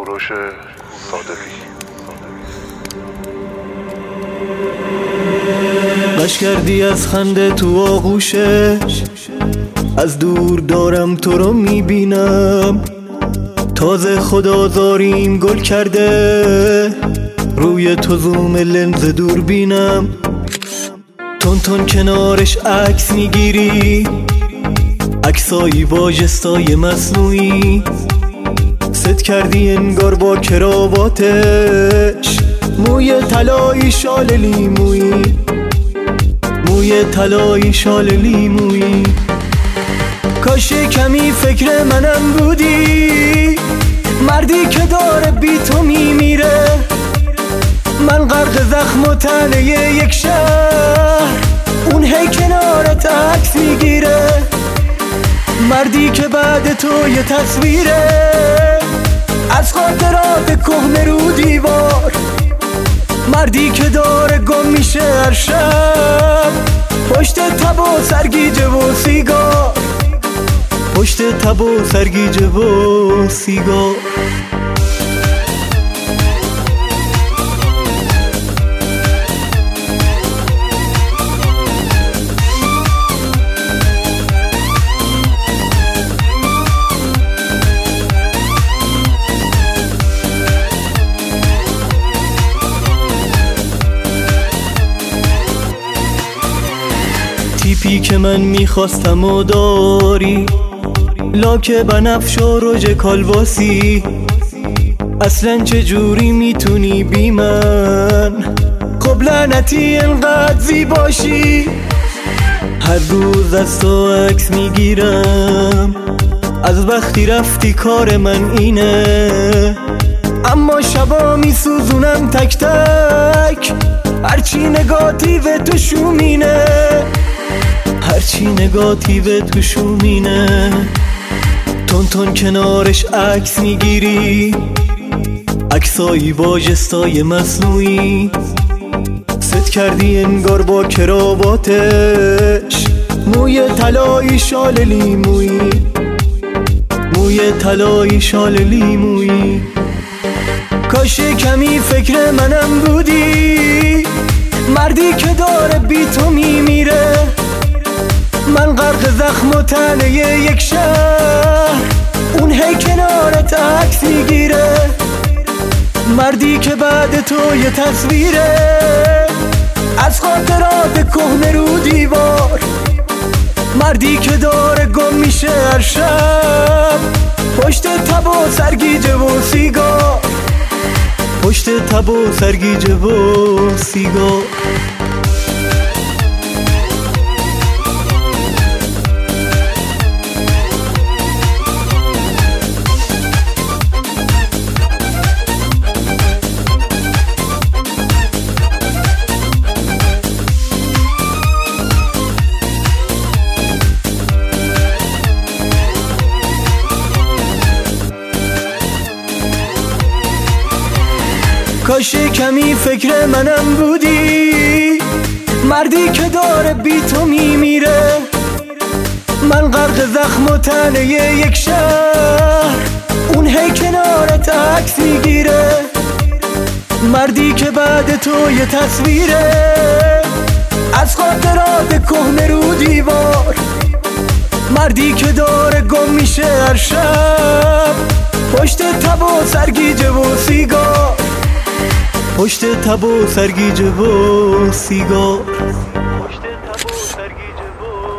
کوروش صادقی. مش کردی از خنده تو آغوشش، از دور دارم تو رو میبینم، تازه خدازاریم گل کرده، روی تو زوم لنز دور بینم، تون تون کنارش عکس میگیری، عکسایی واژستای مصنوعی، ست کردی انگار با کراواتش، موی طلایی شال لیمویی، موی طلایی شال لیمویی. کاش کمی فکر منم بودی، مردی که داره بی تو میمیره، من غرق زخم و تنه یک شهر، اون هی کنارت عکس میگیره، مردی که بعد تو یه تصویره از خاطرات کهنه رو دیوار، مردی که داره گم میشه هر شب پشت تب و سرگیجه و سیگار، پشت تب و سرگیجه و سیگار. تیپی که من میخواستم و داری، لاک بنفش و رژ کالباسی، اصلا چجوری میتونی بی من خب لعنتی انقدر زیباشی، هر روز از تو عکس میگیرم، از وقتی رفتی کار من اینه، اما شبا میسوزونم تک تک، هرچی نگاتیو تو شومینه، هرچی نگاتیو تو شومینه، تون تون کنارش عکس میگیری، عکسایی واژستای مصنوعی، ست کردی انگار با کراواتش، موی طلایی شال لیمویی، موی طلایی شال لیمویی. کاش کمی فکر منم بودی، مردی که داره بی تو میمیره، من غرق زخم و تنه یک شهر، اون هی کنارت عکس میگیره، مردی که بعد تو یه تصویره از خاطرات کهنه رو دیوار، مردی که داره گم میشه هر شب پشت تب و سرگیجه و سیگار، پشت تب و سرگیجه و سیگار. کاش کمی فکر منم بودی، مردی که داره بی تو میمیره، من غرق زخم و تنه یک شهر، اون هی کنارت عکس میگیره، مردی که بعد تو یه تصویره از خاطرات کهنه رو دیوار، مردی که داره گم میشه هر شب پشت تب و سرگیجه و سیگار، پشت تب و سرگیجه و سیگار، پشت تب و سرگیجه و